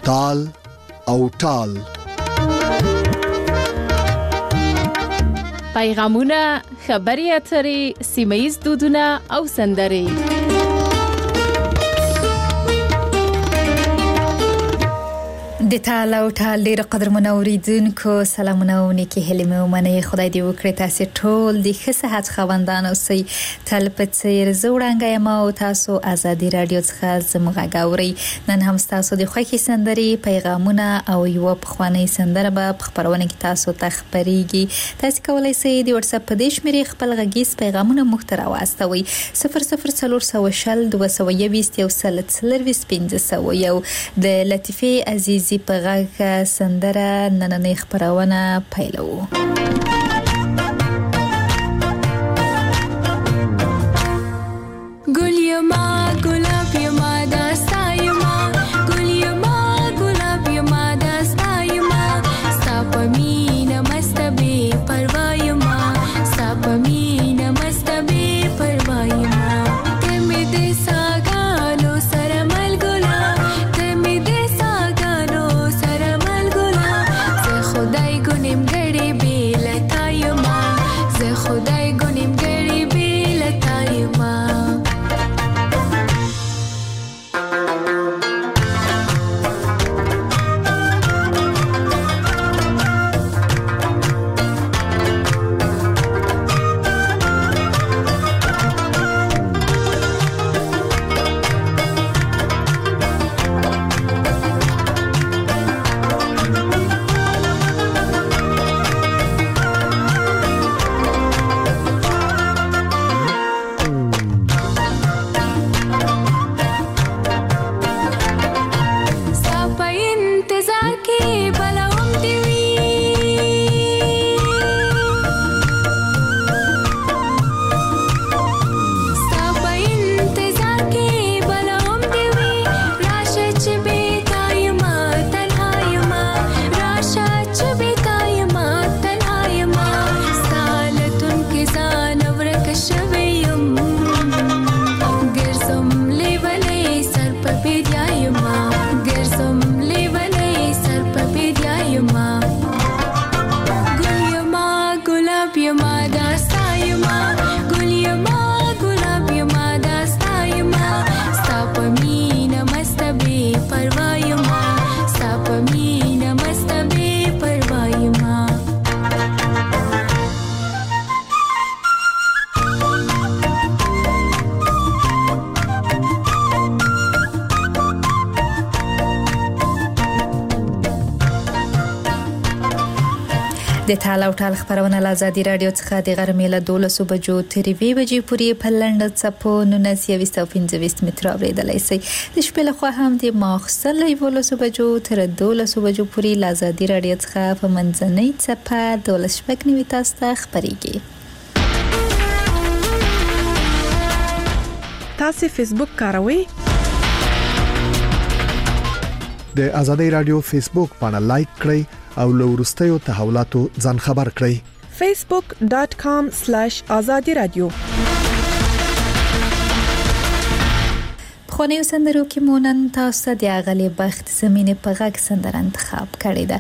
تال او ټال. پیغامونه، خبري اترې، سیمه‌ییز دودونه او سندرې. د تال او ټال ډېر قدرمن اوریدونکو سلامونه او نیکی هیلې مې ومنئ. خدای دې وکړي تاسو ټول د ښه صحت خاوندان اوسئ. تل په څیر زه وړاندې یم او تاسو ازادي رادیو څخه زموږ غږ اورئ. نن هم تاسو د خوښي سندرې، پیغامونه او یو پخوانی سندره به په خبرونه کې تاسو ته خبريږي. تاسو کولای شئ د واتس اپ په دې شمیرې خپل غږیز پیغامونه موږ ته راوستوئ. 00420 221 1501 د لطیفه عزیزی په غږ سندره نننۍ خبرونه پیلوو. ګل یما ګلاب یما داستا یما ګل یما ګلاب یما داستا یما ستا په مینه مست بې پروا یما ستا په مینه مست بې پروا یما ته مې د ساګانو سره ملګلا ته مې د ساګانو سره ملګلا زه خدای ګنیم ګړې بې لتا یما زه خدای ګنیم ګړې بې لتا یما. د تال او ټال خبرونه له ازادي رادیو څخه د غرمې له 12 بجو تر 2 بجې پورې په لنډ چپو 1925 متر اوریدلای شئ. د شپې له خوا هم د ماخستن له 12 بجو تر 12 بجو پورې له ازادي رادیو څخه په منځنۍ چپه 12 تاسو ته خبريږي. تاسو فیسبوک کاروئ؟ د ازادي رادیو فیسبوک باندې لایک کړئ او له وروستیو تحولاتو ځان خبر کړئ. facebook.com/azadi radio. خو نه سندرو کې مونږ تاسو د اغلی بخت زمينه په غږ سندره انتخاب کړی ده.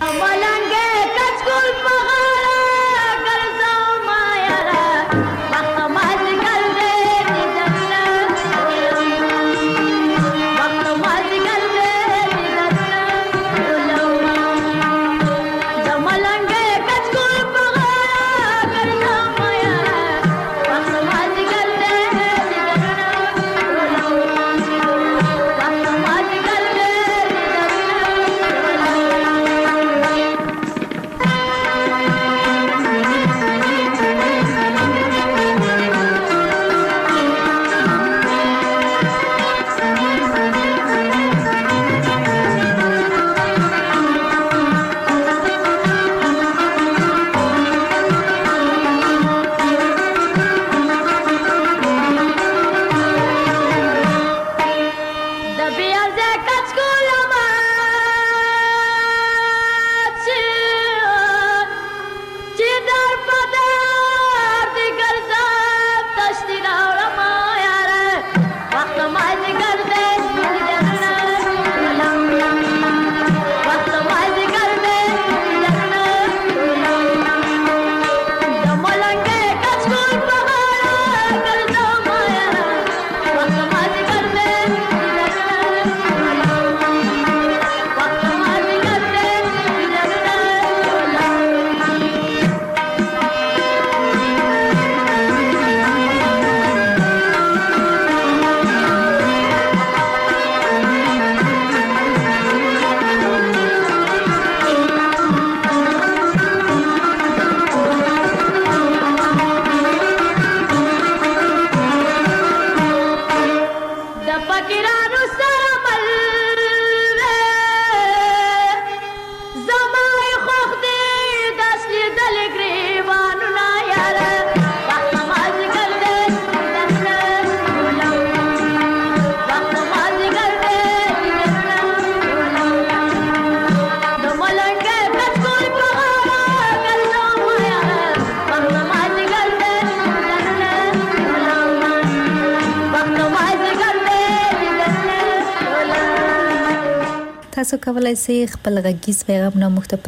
فقیرانو سره مل زمای خوخ دی داس لیدل گریوانونه یاره وخت مازدیګر دی دسته ټولو وخت مازدیګر دی دسته ټولو د ملنګې کڅکول په غاړه ګرځوم یاره وخت مازدیګر دی دسته ټولو وخت مازدیګر دی دسته ټولو. تاسو کولای شئ خپل غږیز پیغامونه موږ ته په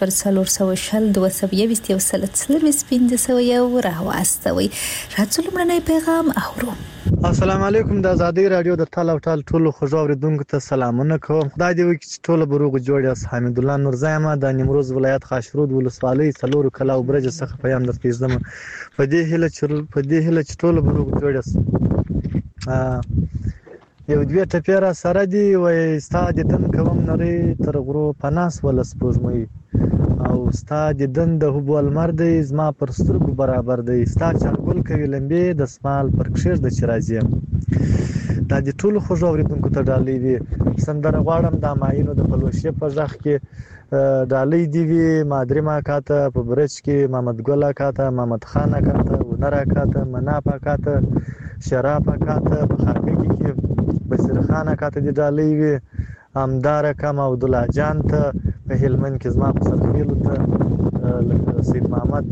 00402022 راواستوئ. راځو لومړنی پیغام اورو. السلام علیکم. د آزادۍ رادیو د ټال او ټال ټولو خوږو اوریدونکو ته سلامونه کوم. خدای دې وکړي چې ټول بروغ جوړ یاست. حمید الله نورزی یم د نیمروز ولایت خاشرود ولسوالۍ څلورو کلا او برج څخه پیغام درپېژنم. په دې هیله چې ټول بروغ جوړ یاست. یو دوی ټپیرا سره دی وای استاد دن کوم نری تر غرو پناس ول سپوږمۍ او استاد دن د هوبول مرد زما پر سترګو برابر دی استاد چرګل کوي لمبي د سمال پر کښر د چرایزم دا د ټولو خوږو اوریدونکو ته ډالۍ وي. سندره غواړم د ماینو د پلوشې په ځخ کې ډالۍ دی وی مادری ما کاته په برج کې محمد ګل کاته محمد خان کاته ونرا کاته مناپا کاته شرافه کاته په خارګي کې بصیر خان کاته دی ډالۍ وی امدار کم عبد الله جان ته په هلمند کې زما په سرخیلو ته سید محمد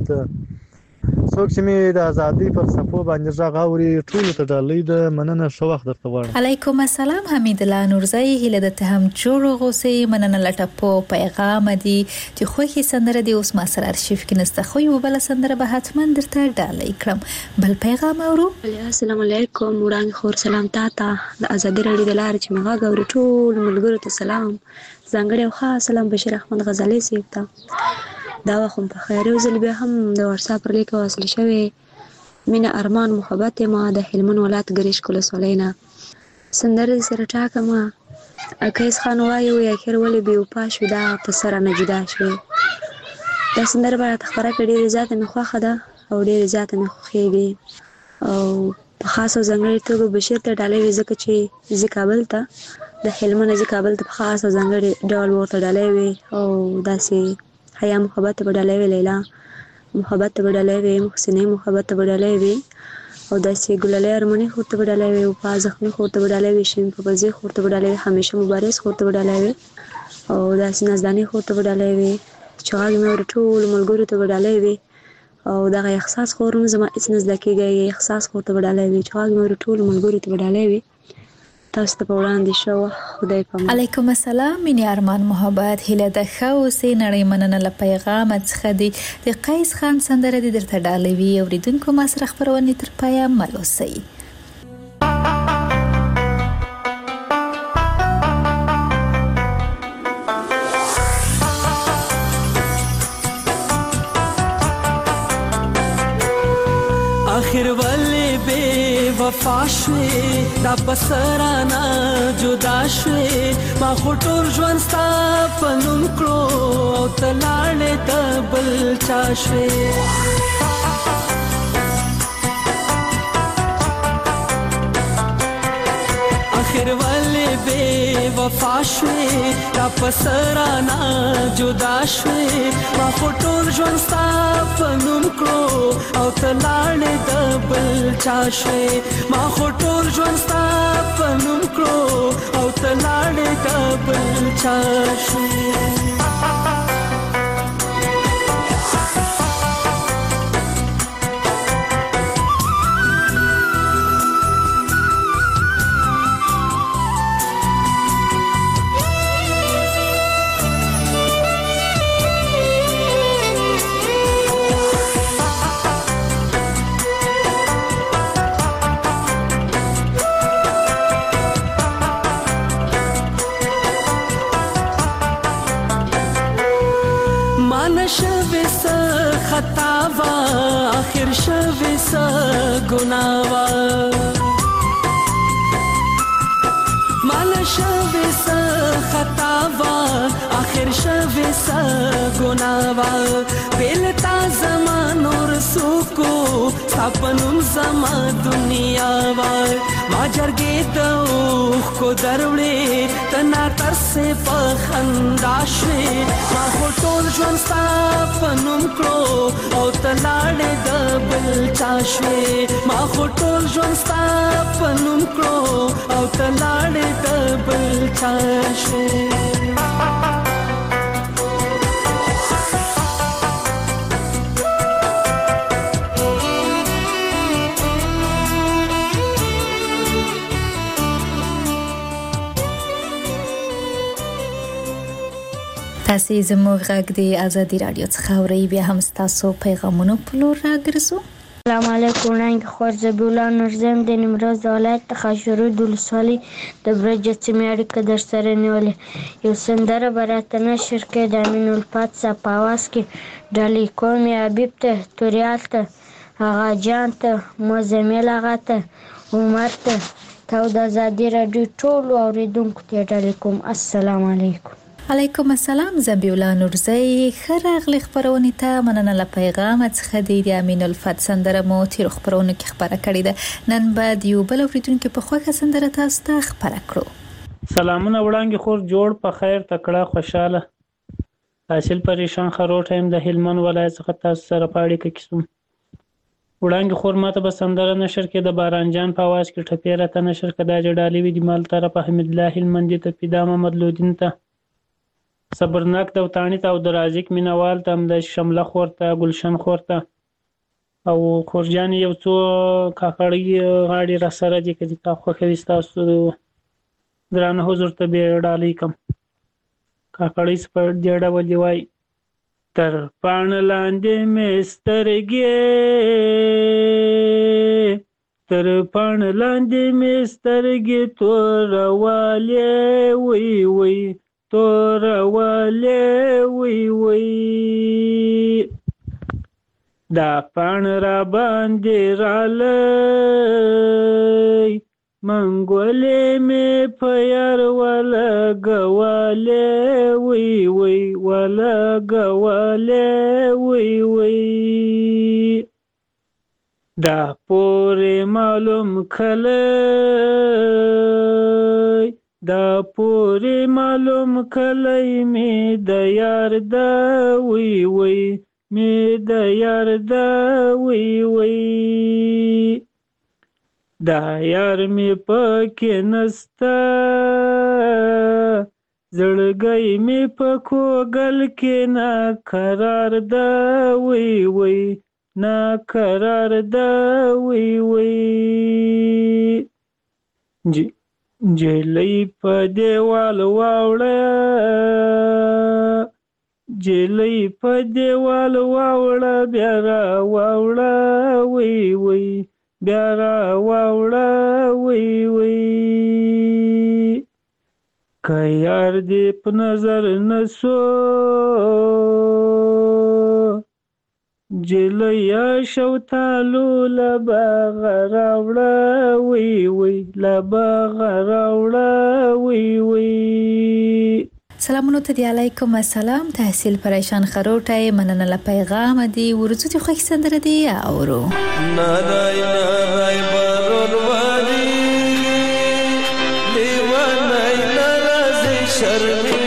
څوک چې می د ازادۍ پر صفو باندې ژغوري ټول ته ډالۍ د مننه شو وخت درته غواړم. علیکم السلام حمید الله نورزی هله د ته هم جوړ غوسې مننه لټه په پیغام دی چې خوخي سندره دی اوس ما سره ارشیف کې نسته خو یو بل سندره به حتما درته ډالۍ کړم. بل پیغام اورو. السلام علیکم وړاندې خور سلام تاته د ازادۍ رادیو د لارې چې مغا غوړي ټول ملګرو ته سلام ځانګړی او خاص سلام بشیر احمد غزالی سیب ته دا وخت په خیر او زل به هم د واتس اپ لیک وصل شوی مینا ارمان محبت ما د هلمند ولایت ګریش کول سولینا سندره سره ټاکه ما اکیس خان وایو یا خیر ولې به پاش دا په سره نه جدا شوی دا سندره به تخبره کړي ذات نه خوخه ده او ډیر ذات نه خوخيږي او په خاصه ځانګړي توګه بشیر ته ډالۍ ځکه چې کابل ته د هلمند کابل ته په خاصه ځانګړي ډول ورته ډالۍ وي او داسې حیا محبت بدلای وی لیلا محبت بدلای وی محسنه محبت بدلای وی او داسې ګلالي ارمنی خورته بدلای وی او پازخنی خورته بدلای وی شین په بزی خورته بدلای وی همیشه مبارز خورته بدلای وی او داسې نازدانی خورته بدلای وی چاغ مې ورټول ملګرو ته بدلای وی او دغه احساس خورم زما هیڅ نزدکیږي احساس خورته بدلای وی چاغ مې ورټول ملګرو ته بدلای وی تاسو ته په وړاندې شو خدای په امان. علیکم السلام مینی ارمان محبت هله د خوسې نړۍ مننه ل پیغام څخه دی د قیس خان سندره د درته ډالۍ وی اوریدونکو ما سره خبرونه تر پایا ملوسي. آخر ولې به وفا شوې دا بسرانا جدا شوې ما خټور ژوند ستا په نوم کړو او ته لاړې د بل چا شوې آخر ولې به وفا شوې دا بسرانا جدا شوې ما خټور ژوند ستا په نوم کړو او ته لاړې د بل چا شوې ما خټور ژوند ستا په نوم کړو او ته لاړې د بل چا شوې خطاوا آخر شوی سا گناوا مال شوی سا خطاوا آخر شوی سا گناوا بیلتا زمان اور سوکو سپنم زما دنیا وا ما جرګې ته اوخکو دروړې تنا ترسې په خندا شوې ما خو ټول ژوند ستا په نوم کړو او ته لاړې د بل چا شوې ما خو ټول ژوند ستا په نوم کړو او ته لاړې د بل چا شوې تاسو زموږ غږ د ازادي رادیو څخه اورئ بیا هم تاسو پیغامونو په لور راګرځو. السلام علیکم وړاندې خور زبیولا نورزم د نیمروز د ولایت د خاشرود ولسوالۍ د برجه سیمې اړیکه در سره نیولې. یو سندره به راته نشر کړې د امین الفت صاحب په اواز کې ډالۍ کوم یې حبیب ته توریال ته آغا جان ته مزمل آغا ته عمر ته او د ازادي رادیو ټولو اورېدونکو ته ډالۍ کوم. السلام علیکم. علیکم السلام زبیولا نورزی ښه راغلی خپرونې ته. مننه له پیغام څخه د امین الفت سندره مو تیرو خپرونو کې خپره کړې ده. نن به د یو بل اورېدونکي په خوښه سندره تاسو ته خپره کړو. سلامونه وړاندې خور جوړ په خیر تکړه خوشاله حاصل پریشان خروټ هم د هلمند ولایت څخه تاسو سره په اړیکه کې سوم. وړاندې خور ماته به سندره نشر کې د باران جان په اواز کې ټپې راته نشر کې دا جډالي وي د مال طرف حمید الله هلمندي ته پیدا محمد لودین ته صبرناک دوتانی ته او د رازق مینوال ته هم د شمله خور ته ګلشن خور ته او خورجان یو څو کاکړي غاړي را سره دي که تا خوښوي ستاسو درانه حضور ته بیا ډالۍ کم. کاکړي په دې ډول دي وایي تر پاڼ لاندې مې سترګې تر پاڼ لاندې مې سترګې توروالی وی وی توروالی وی وی دا پاڼ را باندې رالی منګولې مې په یار ولګوالی وی وی ولګوالی وی وی دا پورې معلوم کلی دا پورې معلوم کلی مې د یار دا وی وی مې د یار دا وی وی دا یار مې پکې نسته زړګی مې په کوګل کې ناقرار دا وی وی ناقرار دا وی وی جلی په دیوال واوړه جلی په دیوال واوړه بیا را واوړه وی وی بیا را واوړه وی وی که یار دې په نظر نسو جلیا شوتالو لباغ راوړه وی وی لباغ راوړه وی وی. سلامونو ته دی علیکم السلام تحصیل پریشان خروټای مننه له پیغام دی ورڅو ته خوښ سندره دی اورو نارای نارای بارونوالي دیوانای ناراضی شرمی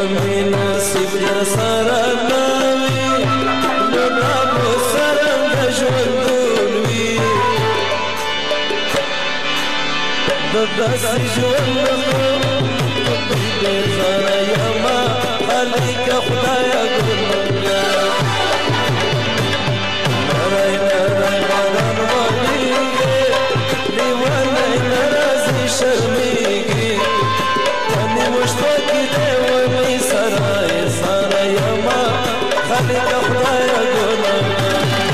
کمی نصیب در سره نوی نو دا به سرنګ ژوندون وي د داسې ژوند بیزاره یما خالق خدایا ګلنګا نرای نرای مدن ولیږي لیوانی نرازی شرمیږي تنی مشتاقی دی ومی سرای ساره یما خالق خدایا ګلنګا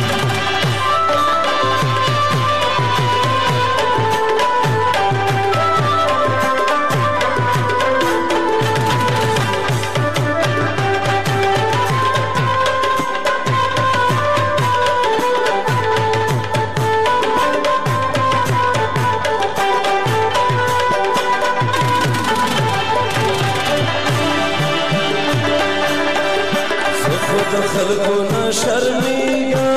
خلقونه شرمیږه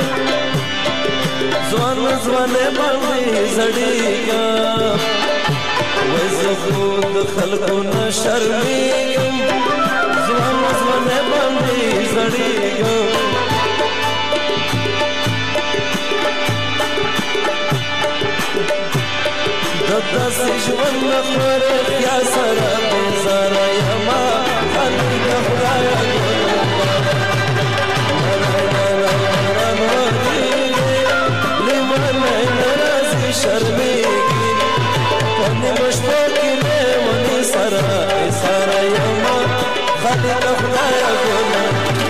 ځوان ځوانې باندې زړیږه وای زه خو د خلقونه شرمیږم ځوان ځوانې باندې زړیږه د داسې ژوند نه خوریا سره بیزاره یما خالق خدایه شرمیږي پنې مشتاقی دی ونی سره یما خالق خدایا ګلنګا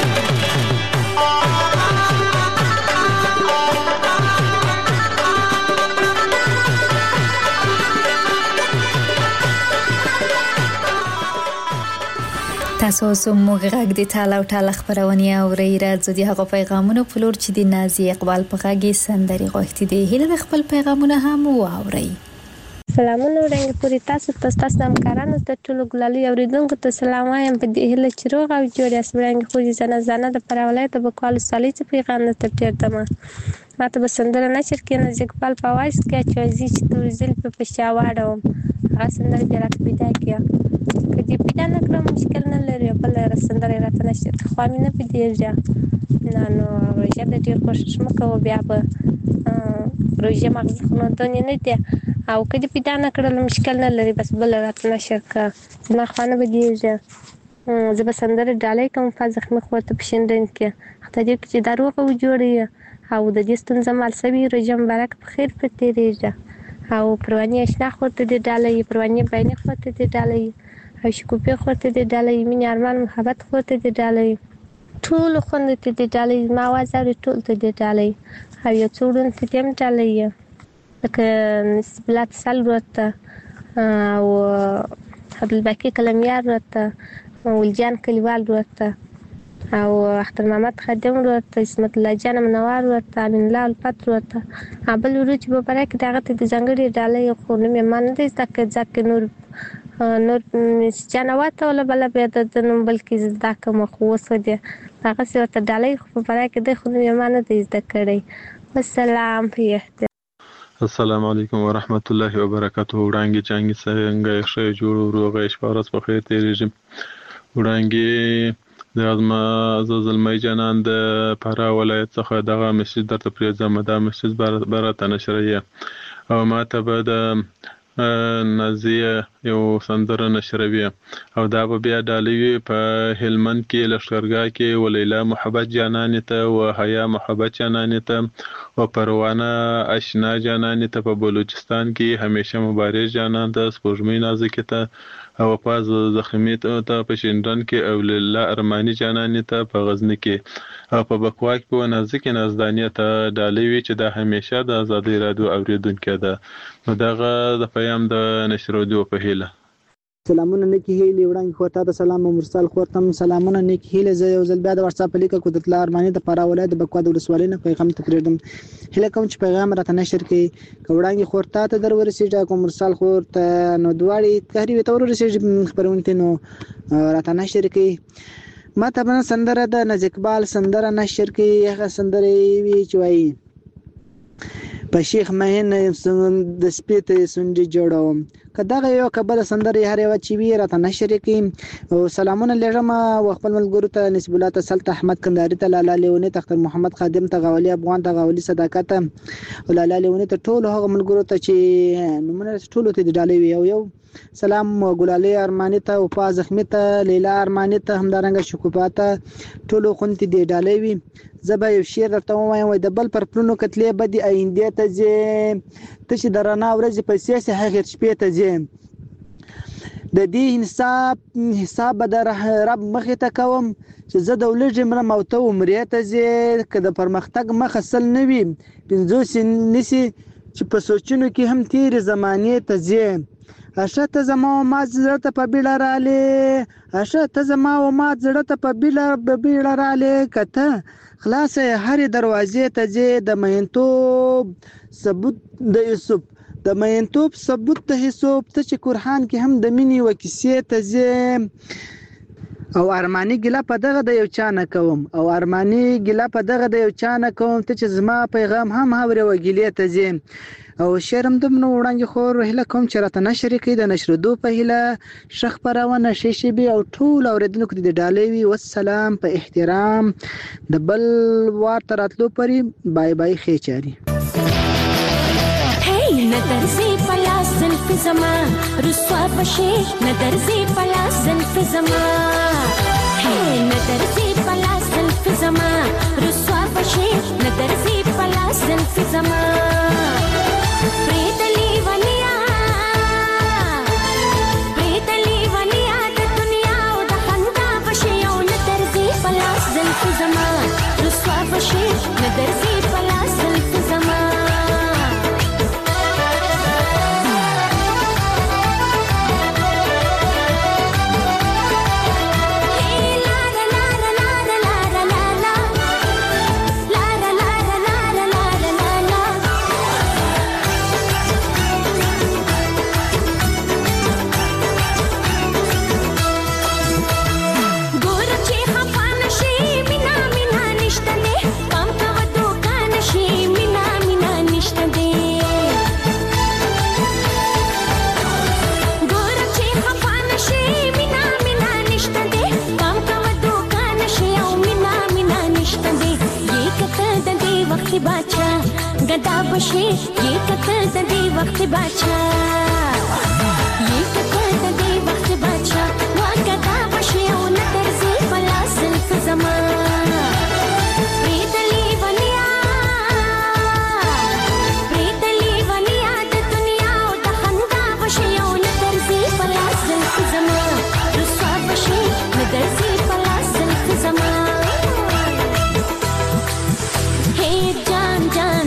تاسو زموږ غږ د ټاله او ټاله خبرونه اورئ. راځو د هغو پیغامونو په لور چې د نازي اقبال په غږ سندري غوښتي دي. هیله خپل پیغامونه هم واورئ. سلامونه وړاندې پوری تاسو د همکارانو ته ټولو ګلالي اوریدونکو ته سلام وایم په دې هیله چې روغ او جوړ یاست. وړاندې خو زنه د پرولایت په کال سالي چې پیغام ته پېردم ماته به سندره نشر کې نازي اقبال په وایس کې چې تورزل په پښاواړم هغه سندره جرات پیدا کړه کدی پیدا نکړم مشکل نه لري بل سندره راته نشته خو مې نه پیډیږي نو روژه د دې کوشش مکو بیا به روژه مغز خو نه نه دي او کدی پیدا نکړل مشکل نه لري بس بل راته نشر کا ما خو نه پیډیږي زه به سندره ډالۍ کوم په ځخمه خو ته پښندن کې حتی دې چې دروغ و جوړي او د دې ستونزه مال سوي روژه مبارک په خیر په تیریږي او پرواني آشنا خو ته دې ډالۍ پرواني باندې خو ته دې ډالۍ او شکوپې خو ته دې ډالۍ مين ارمان محبت خو ته دې ډالۍ ټول خوند ته دې ډالۍ ما وازاري ټول ته دې ډالۍ او یو څوړن ته دې ډالۍ لکه نسبلات سال ورته او عبدالباقي کلمیار ورته ولجان کلیوال ورته او اختر محمد خادم ورته اسمت الله جان منوار ورته امین الله الفت ورته ابل ورچ په برکه دغه ته ځنګړي ډالۍ خو نه مې مان دې ځکه نور جنوات ولا بل به د نوم بلکې زده کوم خو وسه هغه څه ته ډالۍ خو په برکه د خو نه مې مان دې زده کړی. والسلام په السلام علیکم ورحمت الله وبرکاته. وړاندې چانګي څنګه ښه جوړ روغه شپارس په خیر تیریږي. وړاندې د ازما زلمی جنان د فرا ولایت څخه دغه مسجد درته پریزم دا مسجد برته نشریه او ماته به د نازیه یو سندره نشروي او دا به بیا ډالوي په هلمند کې لشکرګاه کې ولیلا محبت جانان ته او حیا محبت جانان ته او پروانه آشنا جانان ته په بلوچستان کې همیشه مبارز جانان ته سپوږمۍ نازک ته او پاز زخمی ته په شینډن کې او لیلا ارمانی جانان ته په غزنی کې او په بکوا کې په نازک نازدانیه ته ډالوي چې دا همیشه د آزادۍ رادیو اوریدونکو ده. نو دغه د پیام د نشرودو په هیله سلامونه نیکی هیله وړاندې خورته د سلام مرسل خورتم سلامونه نیکی هیله زه یو ځل بیا د واتس اپ لیک کو د ارمانی د پرا ولایت د بکوا د ولسوالۍ نه پیغام ته پریدم هیله کوم چې پیغام راته نشر کړي وړاندې خورته ته در ورسېږي کوم مرسل خورته نو دواړي تحریف ته ورسېږي خبرونه نو راته نشر کړي ماته بنا سندره د نزکبال سندره نشر کړي هغه سندره وی چوي په شیخ مهین د سپیته سنجي جوړوم که دغه یو کبل سندرې هر یو چې وی راته نشر کړي او سلامونه لږم او خپل ملګرو ته نسب الله تسلط احمد کندهاري ته لاله لیونی تختر محمد خادم ته غولي افغان ته غولي صداقت او لاله لیونی ته ټول هغه ملګرو ته چې نمونه ټول ته ډالې وي یو سلام ګلالي ارماني ته او پا زخمی ته لیلا ارماني ته همدارنګه شکوفاته ټول خونتي دی ډالې وي زبا یو شعر درته وایم د بل پر پلونو کتلې بدی آینده ته چې ته چې درنا ورځ په سیاسي هغه شپې ته چې د دې حساب در رب مخې ته کوم چې زه د ولږ مر موته عمرې ته چې کله پرمختګ مخسل نه وي 50 نسی چې په سوچونو کې هم تیر زمانه ته چې اشته زما او ما زړه ته په بیل رااله اشته زما او ما زړه ته په بیل رااله کته خلاص هر دروازې ته چې د مینتوب ثبوت د یوسف د مینتوب ثبوت ته حساب ته چې قرآن کې هم د مینې و کیسې ته چې او ارمانی ګلا په دغه د یو چا نه کوم او ارمانی ګلا په دغه د یو چا نه کوم ته چې زما پیغام هم هاوره وګیلې ته چې او شرم د منو وړاندې خور هله کوم چې راته نشر کوي د نشر دو په هله شخ پرونه شیشي بي او ټول اوریدونکو د ډالې وي والسلام په احترام د بل وار تراتلو پري بای بای خېچاري نظر زی پلا زلف زما رسوا بشي نظر زی پلا زلف زما نظر زی پلا زلف زما رسوا بشي نظر زی پلا زلف زما پریدلی ولیا د دنیا او د خندا بشي او نظر زی پلا زلف زما رسوا بشي نظر زی پلا زلف زما गदा बशे ये कतल दे वक्त बाचा ये कतल दे वक्त बाचा वा गदा बशे ओ नजर से पला जुल्फ जमा प्रीतली वलिया द दुनिया ओ द खंदा बशे ओ नजर से पला जुल्फ जमा रुसवा बशे नजर से पला जुल्फ जमा हे जान जान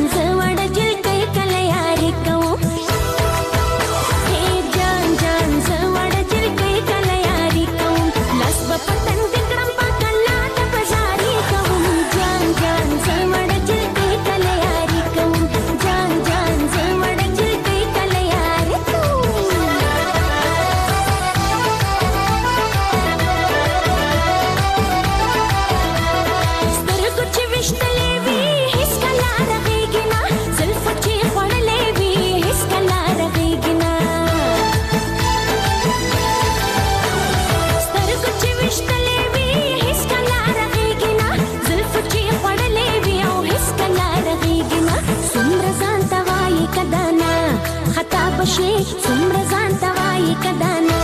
څومره ځان ته وایي کدانا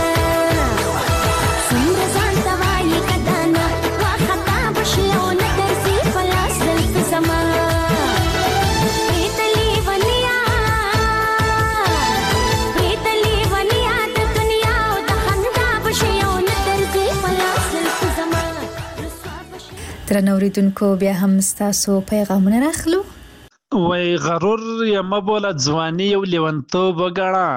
څومره ځان ته وایي کدانا وا خطا بشي او نه درځي په لاس زلف زما پریتلی ولیا د دنیا او د خندا بشي او نه درځي په لاس زلف زما درنو اوریدونکو بیا هم ستاسو پیغامونه راخلو وای غرور یا مبوله ځواني یو لیونتوب وګڼه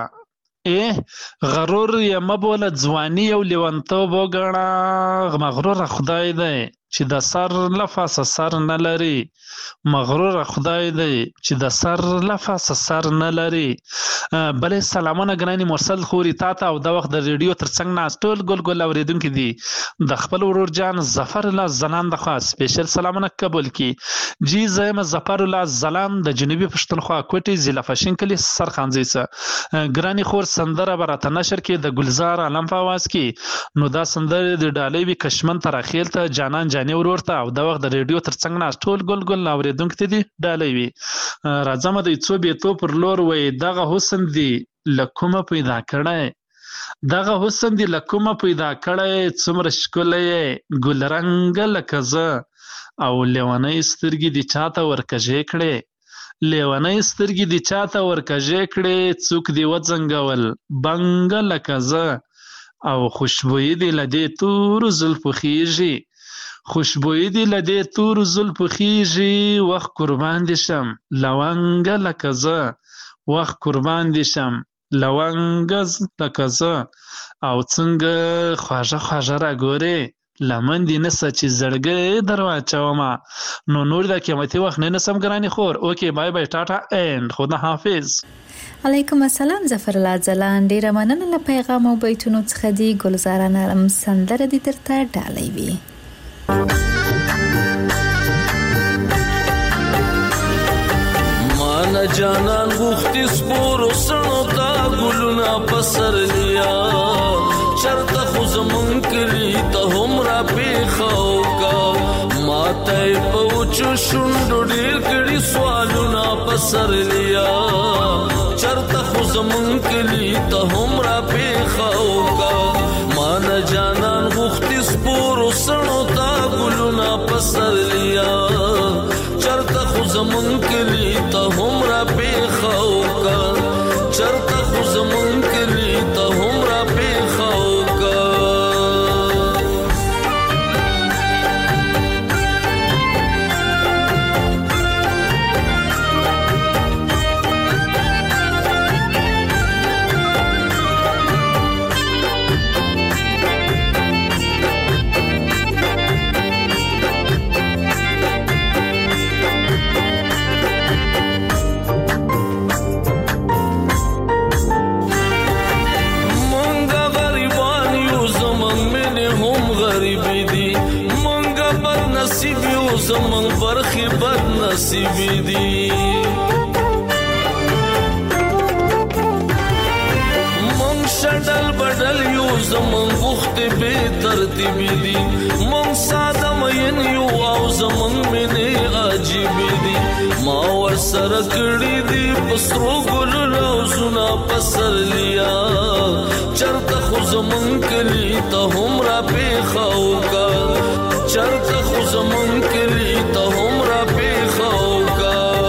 غرور یا مبوله ځواني یو لیونتوب وګڼه مغرور خدای دی چې د سر لفظ سر نه لري، مغرور خدای دی چې د سر لفظ سر نه لري. بلې سلامونه ګراني مرسل خوري تا ته او د وخت د ریډیو ترڅنګ ناست ټول ګل ګل اوریدونکي دي د خپل ورور جان ظفر الله زلان د خوا سپیشل سلامونه قبول کی. جی زم ظفر الله زلان د جنوبي پښتونخوا کوټي ضلع فشن کلی سرخانځي سه ګراني خور سندره براته نشر کې د ګلزار عالم په आवाज کې نو دا سندره د ډالۍ وی کشمن تر اخیل ته جانان جاني ورور ته او د وخت د ریډیو ترڅنګ ناست ټول ګل ګل اوریدونکي دي ډالۍ وی راځم د څو بیتو پر لور وې دغه حسن دی لکومه پیدا کړای دغه حسن دی لکومه پیدا کړای څومره ښکلی ګل رنګ لکه زه او لیونی سترګې دی چاته ورکژې کړې لیونی سترګې دی چاته ورکژې کړې څوک دی وځنګول بنګ لکه زه او خوشبویي دی لدې تور زلفو خیږي خوشبویي دی لدې تور زلفو خیږي وخت قربان دي شم لونګ لکه زه وخت قربان دي شم لونګ لکه زه او څنګه خواږه خواږه راګورې لمن دي نسه چې زړګی در واچومه نو نور د قیمتي وخت نه نسم ګراني خور. اوکې بای بای ټاټا اینډ خدا حافظ. علیکم السلام ظفر الله زلان ډیره مننه له پیغام او بیتونو څخه دی ګلزار نرم سندره دي درته ډالۍ وي. مانا جانان غوختی سپورو سنو تا گلونا پسر لیا چرتا خو زمون کلی تا هم را پیخاو کا ماتای پوچو شندو دیر کری سوالونا پسر لیا چرتا خو زمون کلی تا هم را پیخاو کا مانا جانان غوختی سپورو سنو تا گلونا پسر لیا چرتا خو زمون کلی تا هم را پیخاو کا چرتا خو زمون کلی تا هم را پیخاو کا زمن برخی بد نصیبی دی من شدل بدل یو زمن وخت بے ترتیبی دی من ساده مین یو او زمن منی عجیبی دی ما ور سره کړی دی پسرو ګل روزنا پسر لیا چرته خو زمن کلی ته هم را پیخاو کا چرته خو زمون کلی ته هم را پیخاو کا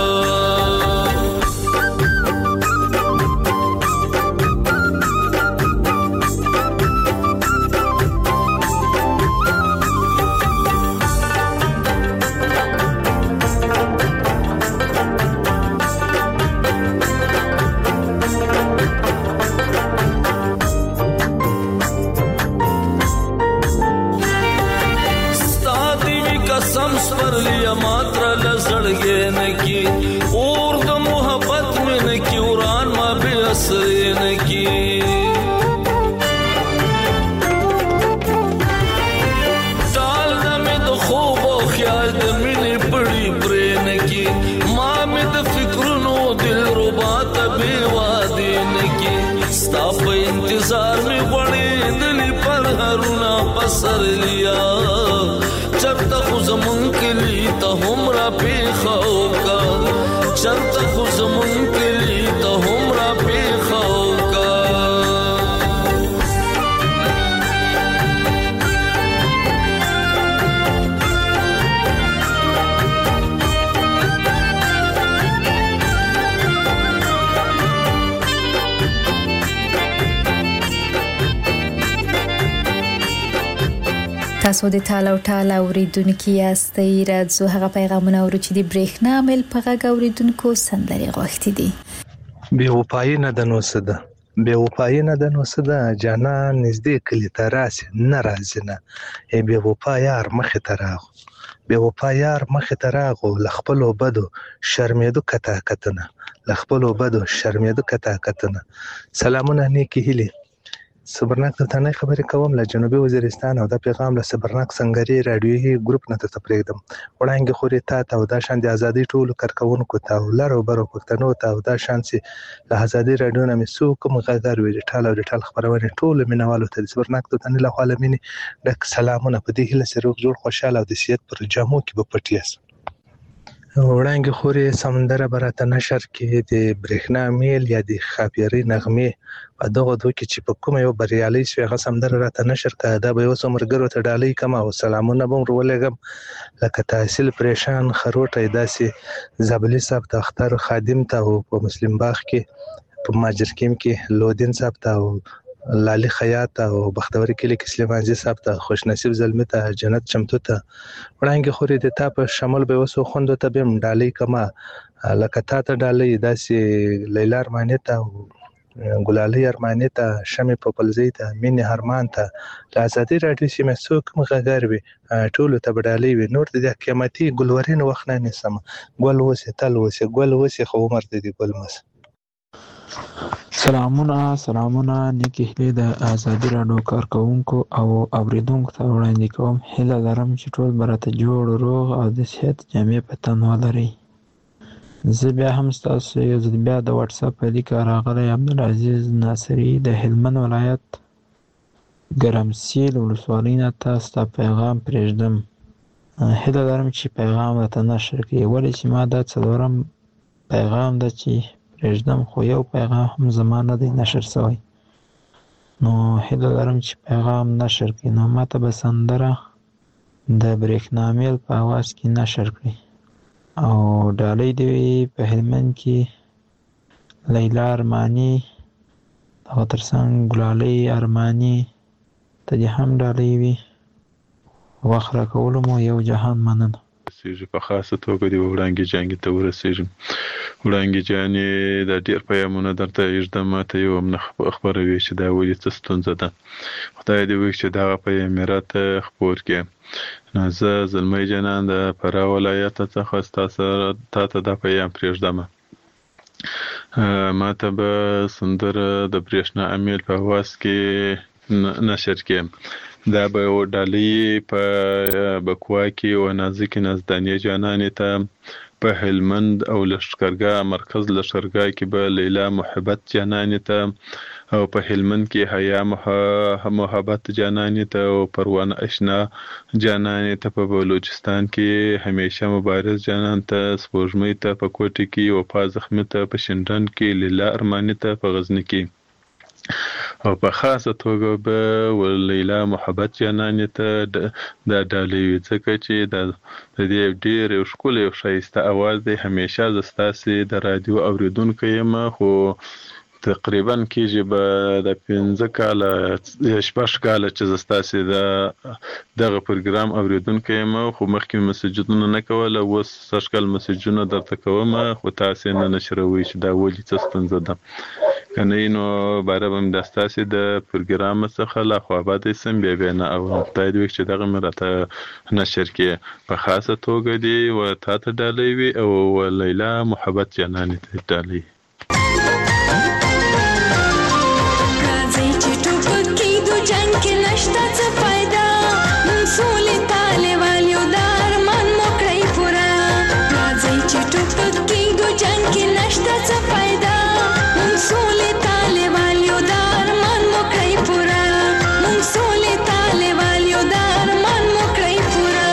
पर लिया मात्रा लसड़गे न की और द मोहब्बत में न की उड़ान मा बेअसरे न की टाल न में तो खूब और ख्याल द मिली बड़ी प्रेन की माँ में द फिक्र नो दिल रुबात बेवादे न की स्ताप इंतजार में बड़े दिली पर हरुना पसर लिया चरता खो زمون کلی ته هم را پیخاو کا چرتا خو زمون کلی ته هم را پیخاو کا تاسو د ټاله او ټاله اوریدونکو یاستئ راځو هغه پیغامونه اورو چې د برېښنا مل په غږ اوریدونکو سندري غوښتي دي بې وفایي نه د نو څه ده بې وفایي نه ده نو څه ده جانان نږدې کلي ته راسې نه راځي نه بې وفا یار مخې ته راغو بې وفا یار مخې ته راغو له خپلو بدو شرمېدو کتا کتنه له خپلو بدو شرمېدو کتا کتنه سلامونه نیکې هیلې صبرناک دلتانه خبرې کوم له جنوبي وزیرستان او دا پیغام له صبرناک سنگري رادیويي ګروپ نه ته پرېږدم وړاندې خوري تا ته او دا شان د ازادي ټولو کارکونکو ته او لرو برو پښتنو ته او دا شان سي له ازادي رادیو نه مې څوک مغادر وي ټاله او ټاله خبرونه ټول مینوالو ته صبرناک دلتانه له خاله مینه د سلامونه په دې هله سره جوړ خوشاله او د سیادت پر جامو کې به پټیاس وړاندې خوري سمندر براته نشر کې د برېښنا میل یا د خاپيري نغمه په دغه دوه کې چې په کوم یو بریالي شي هغه سمندر راته نشر کړه دا به یو څومرګرو ته ډالۍ کما او سلامونه به ورولګم لکه تحصیل پریشان خروټه داسي زبلی صاحب د اختر خادم ته او په مسلم باغ کې په ماجرکیم کې لودین صاحب ته او لالي خیاط او بختوري کلی کې سلیمانزي صاحب ته خوش نصیب زلمی ته جنت چمتو ته وړاندې خوري د تا په شمول به وسو خوندو ته به ډالۍ کما لکه تا ته ډالۍ داسي لیلا ارمانی ته ګلالي ارمانی ته شمې پوپلزی ته مين هرمان ته ازادي رادیو سیمه څوک مغاګر وي ټول ته ډالۍ وي نور د قیمتي ګلورین وخت نه نسم ګل وسه تل وسه ګل وسه خو عمر دې ګل مس سلامونه نیکی هیله د ازادي رادیو کارکونکو او اوریدونکو ته وړاندې کوم هیله لرم چې ټول برته جوړ روغ او د صحت جامع په تن ولري زه بیا هم تاسو یو ځل بیا د واتس اپ په لیک راغلی عبدالعزیز ناصری د هلمند ولایت ګرمسیل ولسوالۍ نه تاسو ته پیغام پرېږدم هیله لرم چې پیغام راته نشر کړئ ولې چې ما دا څلورم پیغام ده چې پرېږدم خو یو پیغام هم زما نه دی نشر شوی نو هیله لرم چې پیغام نشر کړي نو ماته به سندره د برېښنا میل په اواز کې نشر کړي او ډالۍ دی په هلمند کې لیلا ارمانی دغه ترڅنګ ګلالۍ ارمانی ته دې هم ډالۍ وي وخت راکولو مو یو جهان مننه رسیږي په خاصه توګه د وړاندې جنګ ته ورسیږم وړاندې جانې د ډیر پیغامونه درته یږدم ته یو هم خبروي چې دا ولې څه ستونزه ده خدای دې وکړي چې دا په امارات خبر کې زه زلمی جانان د فراه ولایت څخه تاسو ته د پیغام پرېږدم ماته به سندره د برېښنا امیل په واس کې نشر کړم دا به ډالۍ په بکوا کې او نازک نزدانې جانانې ته په هلمند او لشکرګاه مرکز لشکرګاه کې به لیلا محبت جانانې ته او په هلمند کې حیا محبت جانانې ته او پروانه اشنا جانانې ته په بلوچستان کې همیشه مبارز جانان ته سپوږمۍ ته په کوټه کې او په زخمه ته په شندرن کې لیلا ارمانی ته په غزنی کې او په خاصه توګه به لیلا محبت جانانې ته د ډالۍ ځکه چې د دې ډېر یو ښکلی او ښایسته اواز دی همیشه زه ستاسې د رادیو اورېدونکی یم خو تقریبا کېږي به د 15 کاله 6 کاله چې زه ستاسې دغه پروګرام اورېدونکی یم خو مخکې مسیجونه نه کوله اوس 6 کال مسیجونه درته کوم خو تاسې نه نشروئ چې دا ولې څه ستونزه ده که نه نو باره به مې د ستاسې د پروګرام څخه لا خوابدی سم بیا نه اورم خدای دې وکړي چې دغه مې راته نشر کړي په خاصه توګه دې و تا ته ډالۍ وي او لیلا محبت جانانې ته ډالۍ راځئ چې ټوپک کېږدو جنګ کې نشته څه فایده موږ سولې طالبان یو د ارمان مو کړئ پوره راځئ چې ټوپک کېږدو جنګ کې نشته څه فایده موږ سولې طالبان یو د ارمان مو کړئ پوره موږ سولې طالبان یو د ارمان مو کړئ پوره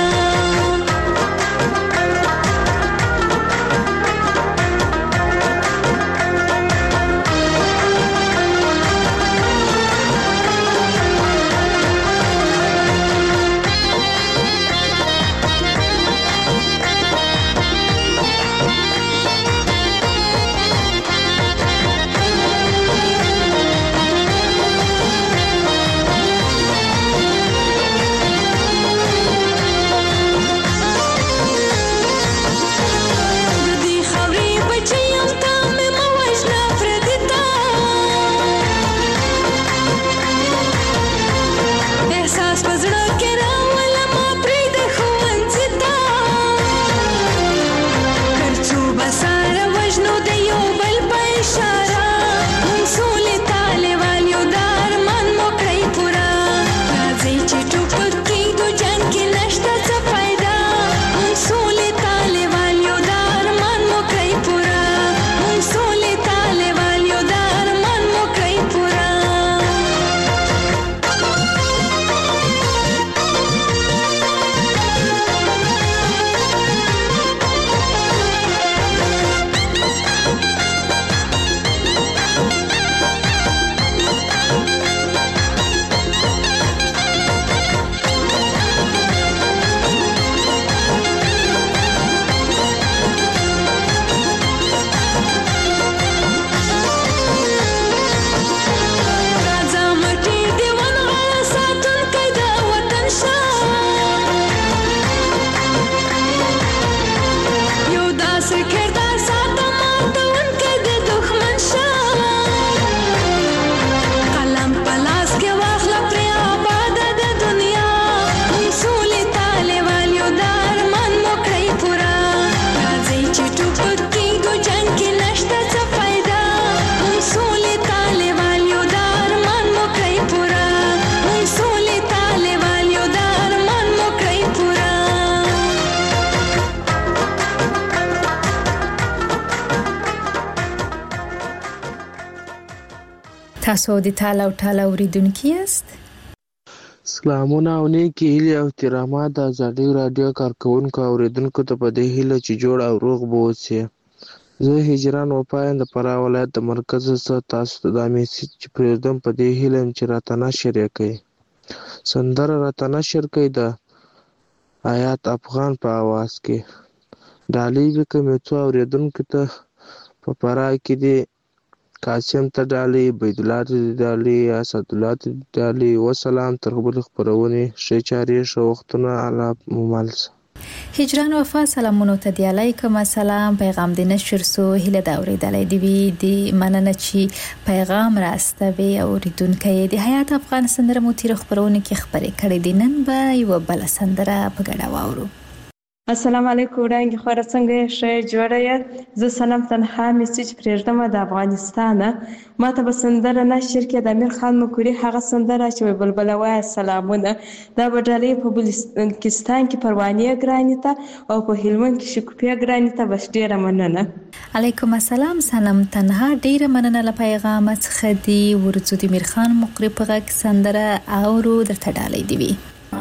تاسو د ټال او ټال اوریدونکو یاست. سلامونه او نیکی هیلې او احترامات د ازادي راډیو کارکونکو او اوریدونکو ته په دې هیله چې جوړ او روغ به اوسئ. زه هجران وفا یم د فراه ولایت د مرکز څخه تاسو ته دا میسج چې پرېږدم په دې هیله یم چې راته نشر یې کړئ. سندره راته نشر کړئ د آیات افغان په اواز کې. ډالۍ به کوم یو څو اوریدونکو ته په فراه کې دي. قاسم ته ډالۍ، عبیدالله ته ډالۍ، اسدالله ته ډالۍ. وسلام تر بلې خپرونې ښې چارې ښه وختونه الله مو مل شه. هجران وفا سلامونو ته دی. علیکم السلام. پیغام د نشر سو هله دا اوریدلای دی د مننه چې پیغام راستوي اوریدونکو د حیات افغان سندره مو تیر خبرونه کې خبرې کړې دي. نن به یو بل سندره په ګډه واورو. السلام علیکم وړاندې خور څنګه ښه جوړه یې. زه سلام تنها میسج پرېږدم د افغانستان. ما ته به سندره نشر کې د امیر خان مکوري هغه سندره چې بلبل وای سلامونه. دا به ډالۍ په بلوچستان کې پروانې ګرانې ته او په هلمند کې شکوفیا ګرانې ته بس ډیره مننه. علیکم السلام. سلام تنها ډیره مننه له پیغام څخه دی. ورڅو د امیر خان مکوري په غږ سندره اورو درته ډالۍ دی.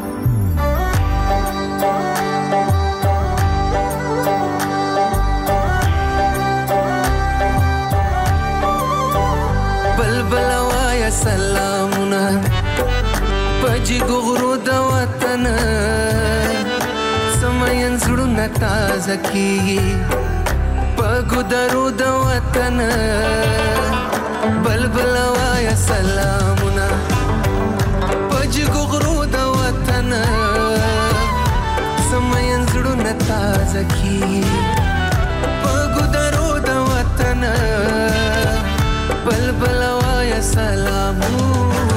سلامونه پجی غغرو د وطن سمین زړونه تازه کیږي پګو درو د وطن بلبل وایا سلامونه پجی غغرو د وطن سمین زړونه تازه کیږي پګو درو د وطن بلبل وایا سلامونه.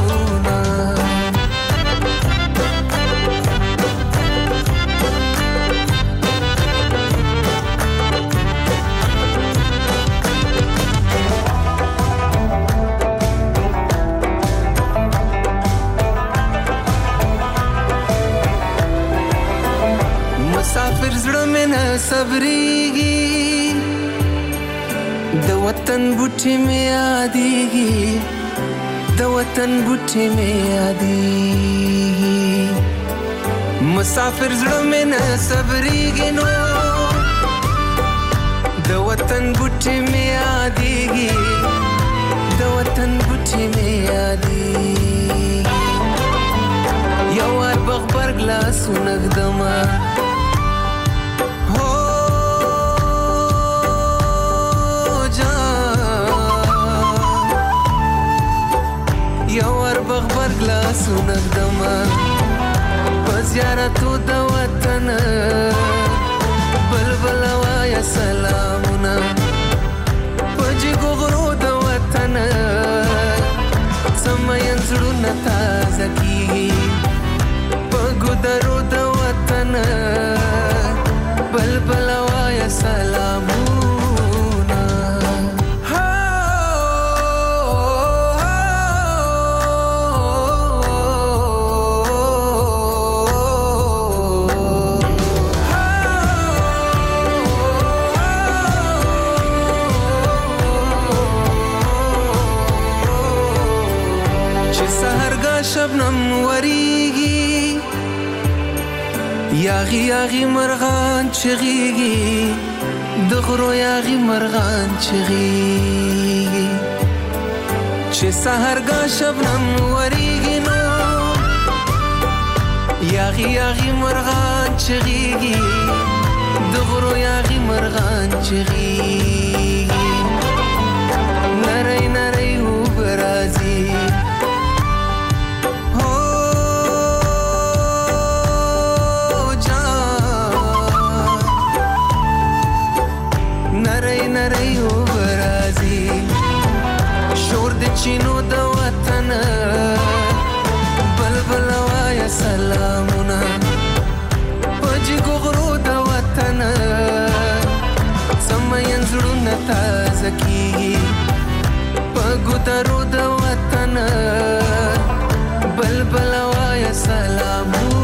مسافر زړه مې نه صبرېږي د وطن بوټي مې یادېږي د وطن بوټي مې یادېږي مسافر زړه مې نه صبرېږي نو د وطن بوټي مې یادېږي د وطن بوټي مې یادېږي یو وار بغبرګ لاسونه ږدمه بغبر گلاسونه ږدمه په زیارتو د وطن بلبل وایا سلامونه په جګو غرو د وطن سمین زړونه تازه کیږي په ګودرو د وطن بلبل وایا سلامونه. شبنم وریږي یاغي یاغي مرغان چغيږي د غرو یاغي مرغان چغيږي چې سحرګا شبنم وریږي نو یاغي یاغي مرغان چغيږي د غرو یاغي مرغان چغيږي نری نری و برازي چینو د وطن بلبل وایا سلامونه پجی غغرو د وطن سمین زړونه تازه کیږي پګو درو د وطن بلبل وایا سلامونه.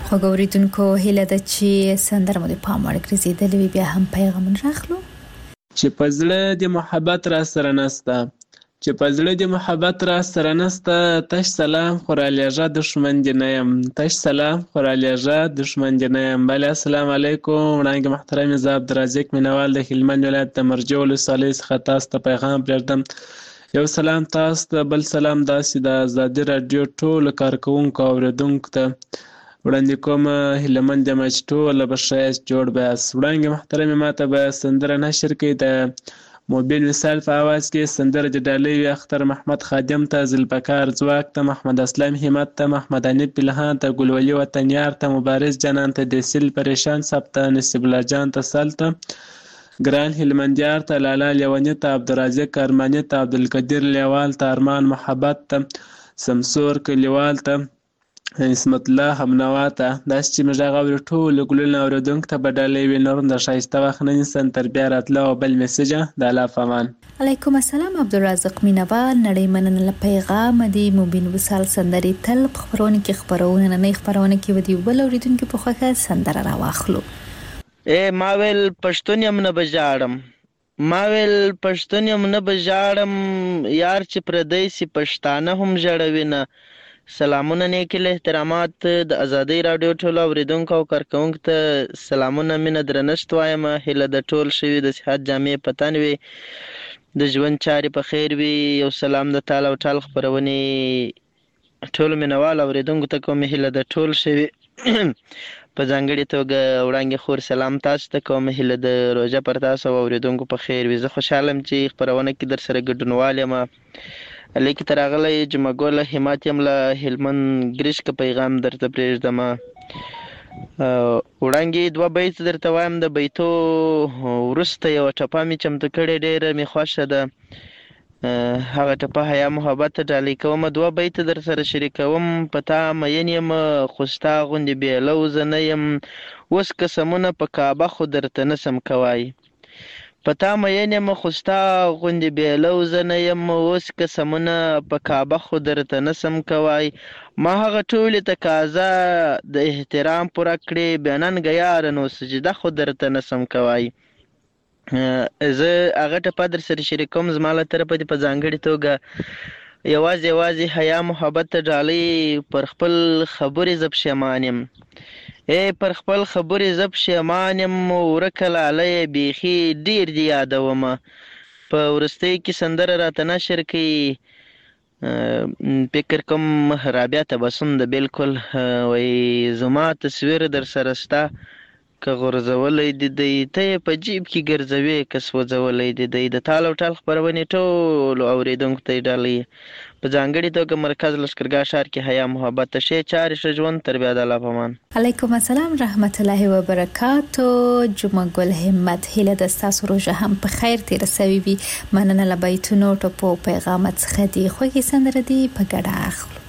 خو ګوریدونکو هیله ده چې سندره مو د پام وړ ګرځېدلې وي. بیا هم پیغامونه راخلو چې په زړه د محبت را سره نسته، چې په زړه د محبت را سره نسته، تش سلام خو را لیږه دښمن دې نه یم، تش سلام خو را لیږه دښمن دې نه یم. بله السلام علیکم وړانګې محترمې، زه عبدالرزاق مینوال د هلمند ولایت د مرجع ولسوالۍ څخه تاسو ته پیغام پرېږدم. یو سلام تاسو ته، بل سلام داسې د ازادي راډیو ټولو کارکوونکو او اورېدونکو ته وړاندې کوم. هیلهمند یم چې ټوله به ښایست جوړ به یاست. وړانګې محترمې، ما ته به سندره نشر کړي د موبیل وصال په آواز کې. سندره د ډالۍ وي اختر محمد خادم ته، ذوالفقار ځواک ته، محمد اسلام همت ته، محمد حنیف پلهان ته، ګلولي وطنیار ته، مبارز جانان ته، دیسل پریشان صاحب ته، نصیب الله جان ته، سل ته، ګران هلمندیار ته، لالا لیونی ته، عبدالرازق ارماني ته، عبدالقدیر لیوال ته، ارمان محبت ته، سمسور کلیوال ته، اسمت الله همنوا ته. داسې چې موږ هغه اورو ټولو ګلونه اورېدونکو ته به ډالۍ وي. نور د ښایسته وخت نه نیسم تر بیا راتلو او بل میسیجه د الله په امان. علیکم السلام عبدالرزاق مینوال، نړۍ مننه له پیغام دی. موبین وصال سندرې تل په خبرونه کې خبرونه نه خبرونه کې ودی بل اوریدونکو په خوښه سندره راواخلو. ما ویل پښتون یم نه بجاړم، ما ویل پښتون یم نه بجاړم، یار چې پردی سي پښتانه هم ژړوي نه. سلامونه نیکل احترامات د ازادي راډیو ټولو اوریدونکو او کارکوونکو ته سلامونه، مینه درنښت وایم. هیله د ټول شوي د صحت جامې په تن وي، د ژوند چارې په خیر وي. یو سلام د تال او ټال خپرونې ټولو مینوال اوریدونکو ته کوم. هیله د ټول شوي په ځانګړې توګه وړانګې خور سلام تاسو ته کوم. هیله د روژه پر تاسو اوریدونکو په خیر وي. زه خوشحاله یم چې خپرونه کې در سره ګډونوال یم. لیکې ته راغلی جمعه ګله همت یم له هلمند ګرشک پیغام درته پرېږدم. وړانګې دوه بیت درته وایم. د بیتو وروسته یوه ټپه مې چمتو کړې، ډېره مې خوښه ده. هغه ټپه حیا محبت ته ډالۍ کوم. دوه بیت در سره شریکوم. په تا مین یم خو ستا غوندې بېلو زه نه یم، اوس قسمونه په کعبه خو درته نسم کوای. په تا مین یم خو ستا غوندې بېلو زه نه یم، اوس قسمونه په کعبه خو درته نسم کوای. ما هغه ټولې تقاضا د احترام پوره کړې، بیا ننګه یاره نو سجده خو درته نسم کوای. زه هغه ټپه در سره شریکوم. زما له طرفه دې په ځانګړې توګه یوازې حیا محبت ته ډالۍ. پر خپل خبرې زه پښیمان یم، پر خپل خبرې زه پښیمان یم، ورکه لالی بیخي ډېر دې یادومه. په وروستۍ کې سندره راته نشر کوي، فکر کوم رابعه تبسم ده بالکل وایي زما تصویر در سره سته، که غورځولی دې دی ته یې په جیب کې ګرځوې، که سوځولی دې دی. د تال او ټال خپرونې ټولو اورېدونکو ته یې ډالۍ. په ځانګړې توګه مرکز لښکرګاه ښار کې حیا محبت ته ښې چارې ښه ژوند تر بیا د الله په امان. علیکم السلام رحمت الله وبرکاتو. جمعه ګل همت، هیله ده ستاسو روژه هم په خیر تېره سوې وي. مننه له بیتونو ټپو پیغامات څخه دي. خوږې سندره دي په ګډه اخلو.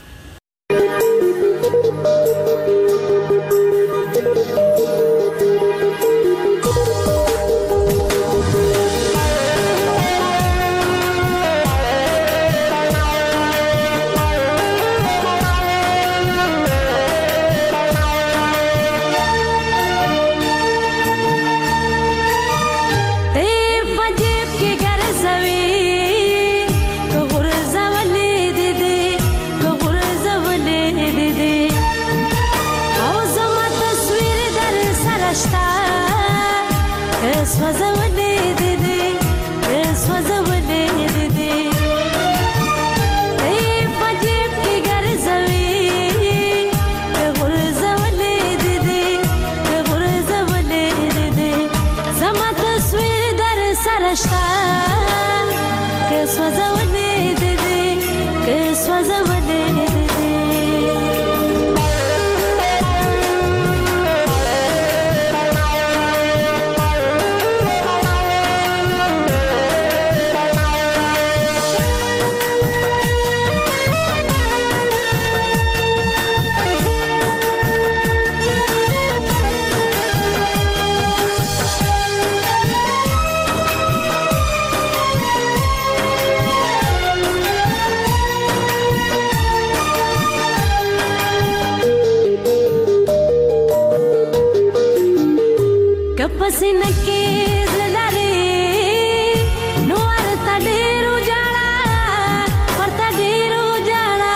پسینه کې زړه لري نو ورته ډېرو ژړا ورته ډېرو ژړا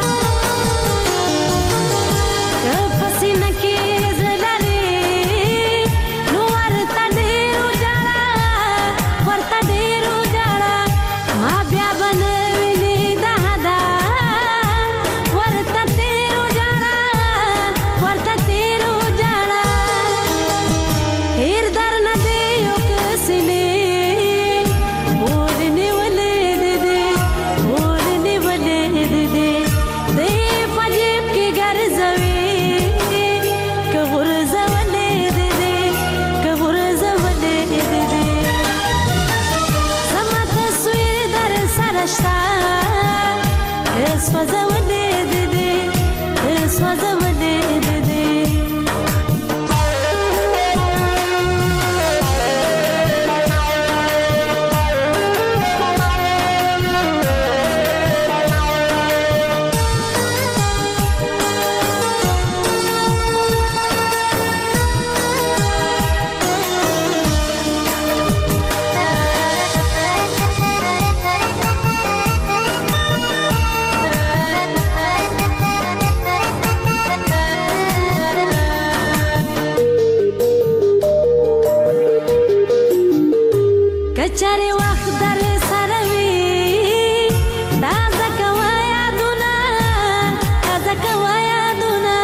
پسینه کې زړه لري نو ورته ډېرو ژړا ورته ډېرو ژړا ما بیا به نه وینې دا دا ورته تېرو ژړا ورته تېرو ژړا هېر درنه دی یو کسینې اور نیولې دې اور نیولې دې دی په جیب کې ګرځوي که غورځولې دې که غورځولې دې زما تصویر در سره شته سوځولې دې سوځولې دې کچاري وخت در سره وي تازه کوه یادونه تازه کوه یادونه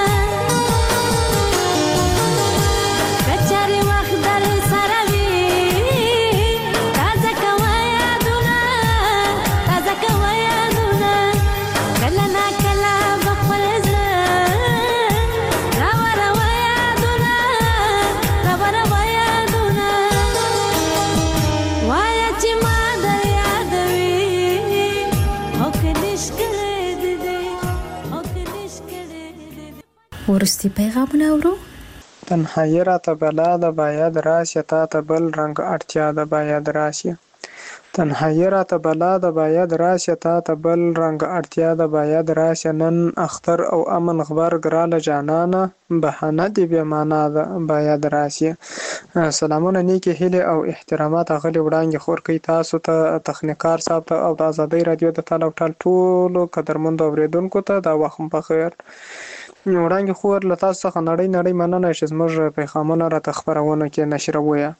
کچاري وخت در سره وي تازه کوه یادونه تازه کوه یادونه کله نا کله به خپل زړه راوروه یادونه راوروه یادونه وایا چې ما در یادوي او که نش کړی دې او که نش کړی دې وروستي پیغامونه اورو. تنهایی راته بلا ده باید راشي تا ته بل رنګ اړتیا ده باید راشي تنهایی راته بلا ده باید راشي تا ته بل رنګ اړتیا ده باید راشي نن اختر او امن غبرګ راله جانانه بهانه دې بې معنا ده باید راشي. سلامونه نیکې هیلې او احترامات غلي وړاندې خور کوي تاسو ته تخنیکار صاحب ته او د ازادۍ رادیو د تال او ټال ټولو قدرمندو اورېدونکو ته دا وخت په خیر. وړاندې خور له تاسو څخه نړۍ مننه چې زموږ پیغامونه راته خپرونه کې نشرویه.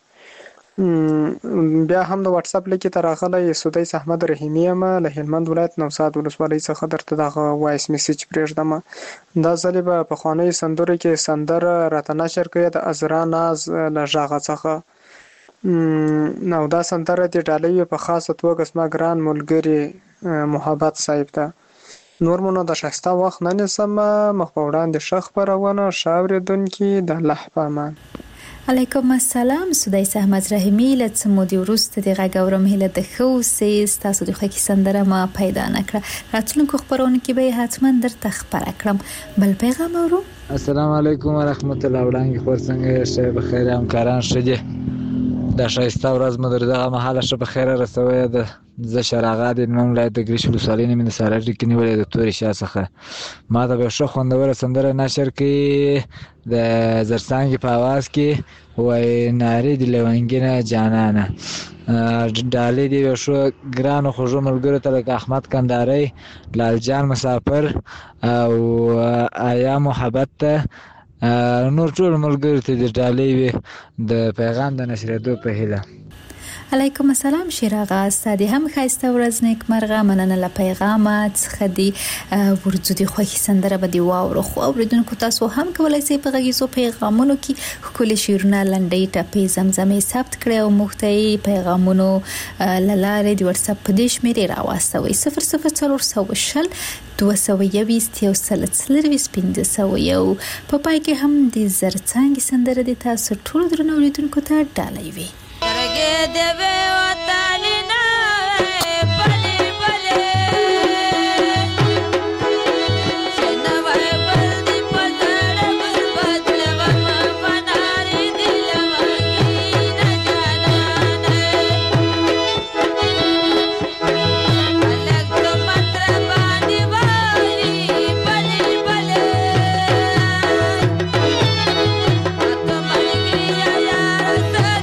بیا هم د واتس اپ لیکې ته راغلی سدیس احمد رحیمي یم له هلمند ولایت نوساد ولسوالۍ څخه درته دغه وایس میسج پرېږدم. دا ځلې به پخوانیو سندرو کې سندره راته نشر کړې د عذرا ناز له غږه څخه او دا سندره دې ډالۍ په خاصه توګه زما ګران ملګري محبت صاحب ته. نور مو نو د ښایسته وخت نه نیسم مخ په وړاندې ښه خپرونه ښه اورېدونکي د الله په امان. علیکم السلام سدیس احمد رحیمي له څه مودې وروسته د غږ اورم هیله د ښه اوسئ. ستاسو د خوښې سندره ما پیدا نه کړه راتلونکو خپرونه کې به یې حتما درته خپره کړم. بل پیغام اورو. السلام علیکم ورحمت الله وړاندې خور څنګه یې بخیر همکاران ښه دي دا ښایسته ورځ مو در دغه مهاله ښه بخیره رسوی ده. زه شراغا د هلمند ولایت د ګریش ولسوالۍ نه مې د ساره ډیکې نیولې د تورې شا څخه ما ته به یو ښه خوندوره سندره نشر کړي د زرڅانګې په اواز کې وایي نارې دي لونګینه جانانه ډالۍ دې یو ښه ګرانو خوږو ملګرو ته لکه احمد کندهارۍ لال جان مسافر او آیا محبت ته نور ټول ملګرو ته د ډالۍ وي د پیغام د نشرېدو په هیله. علیکم السلام شیراغا ستاسو هم ښایسته ورځ نیکمرغه مننه له پیغامات څخه دی ورځو دی خوښي سندره به دی واورو خو اوریدونکو تاسو هم کولای شئ په غږیزو پیغامونو کې ښکلي شعرونه لنډۍ ټپې زمزمې ثبت کړئ او موږ ته یې پیغامونو له لارې د واتس اپ په دې شمېرې راواستوئ 00420 221 په پای کې هم د زرڅانګې سندره د تاسو ټول درنو اوریدونکو ته ډالۍ وي. کرګې دیوې وطن نه بلې بلې شنه وای بل دی پزړ بل بدل وم پناري دی لوګي نه جانان الګ تو متر باندې وای بلې بلې تو ملګری یار سره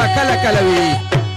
کله کله وي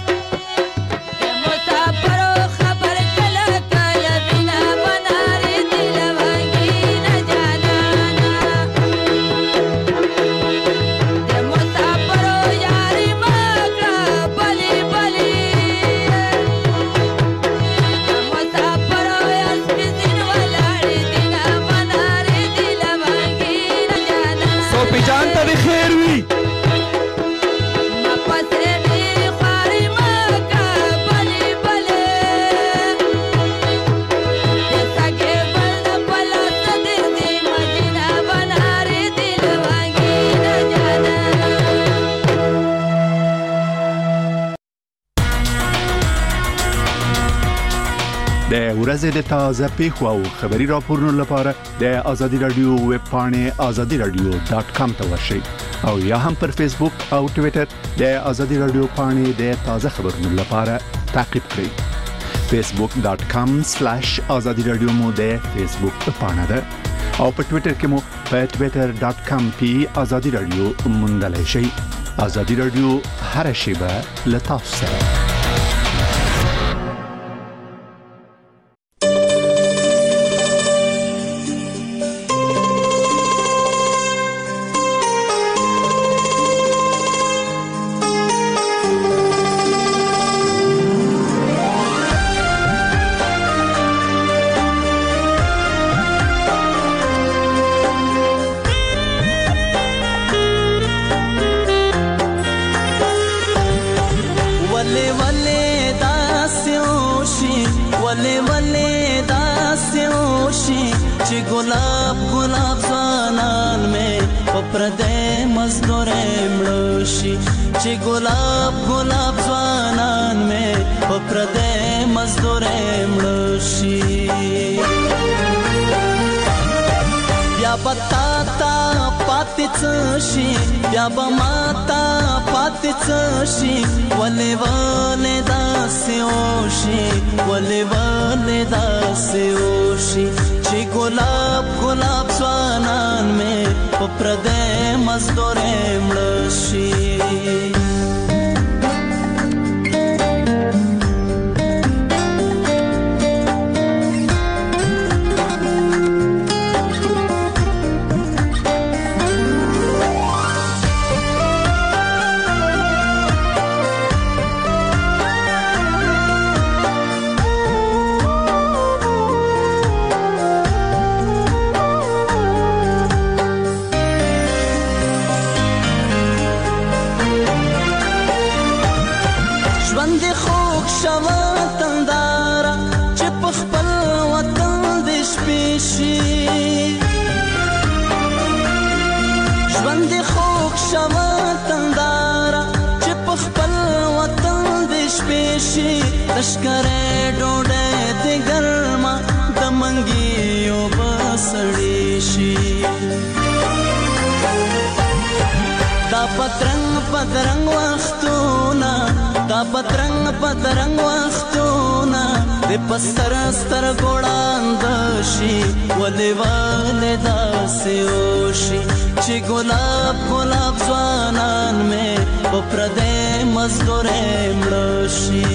د ورځې د تازه پیښو او خبري راپورونو لپاره د ازادي رادیو ویب پاڼې azadiradio.com ته ورشئ او یا هم پر فیسبوک او ټوئیټر د ازادي رادیو پاڼې د تازه خبرونو لپاره تعقیب کړئ. facebook.com/azadiradio مو د فیسبوک پاڼه ده او په ټوئیټر کې مو په twitter.com/azadiradio موندلای شئ. ازادي رادیو هر شیبه له تاسو سره. بیا به ماتا پاتې څه شي ولې ولې داسې وشي ولې ولې داسې وشي چې ګلاب ګلاب ځوانان مې په پردې مزدورې مړه شي. لشکره ډوډۍ د ګرما د منګیو بسړې شي دا پترنګ پترنګ وختونه دا پترنګ پترنګ وختونه د پستر ستر ګوړاند شي ولې ولې داسې وشي چې ګلاب ګلاب ځوانان مې په پردې مزدورې مړه شي.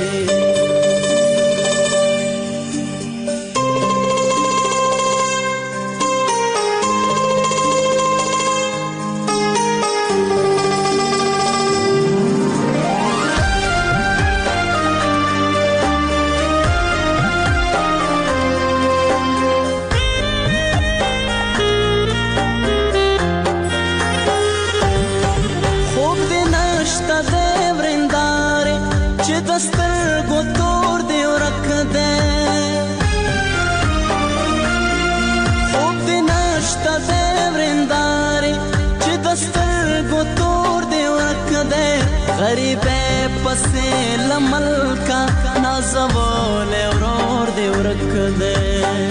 غریبه پسې لملکا نازول ورور دی ورک دی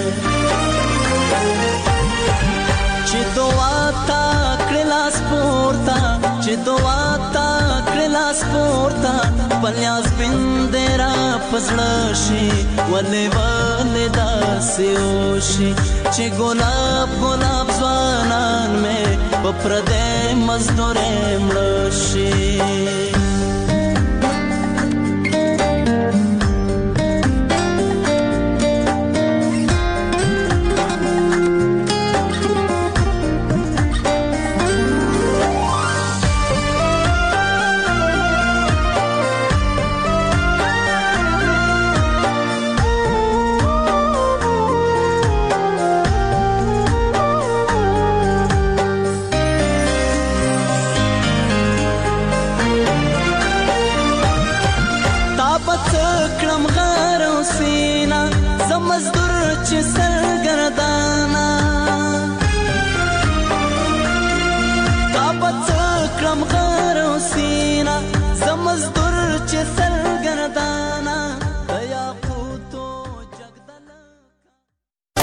چې دعا تا کړلا سپورتا چې دعا تا کړلا سپورتا پلیاس بندرا پسړه شي ولې ولې داسې وشي چې ګلاب ګلاب ځوانان مې په پردې مزدورې مړه شي.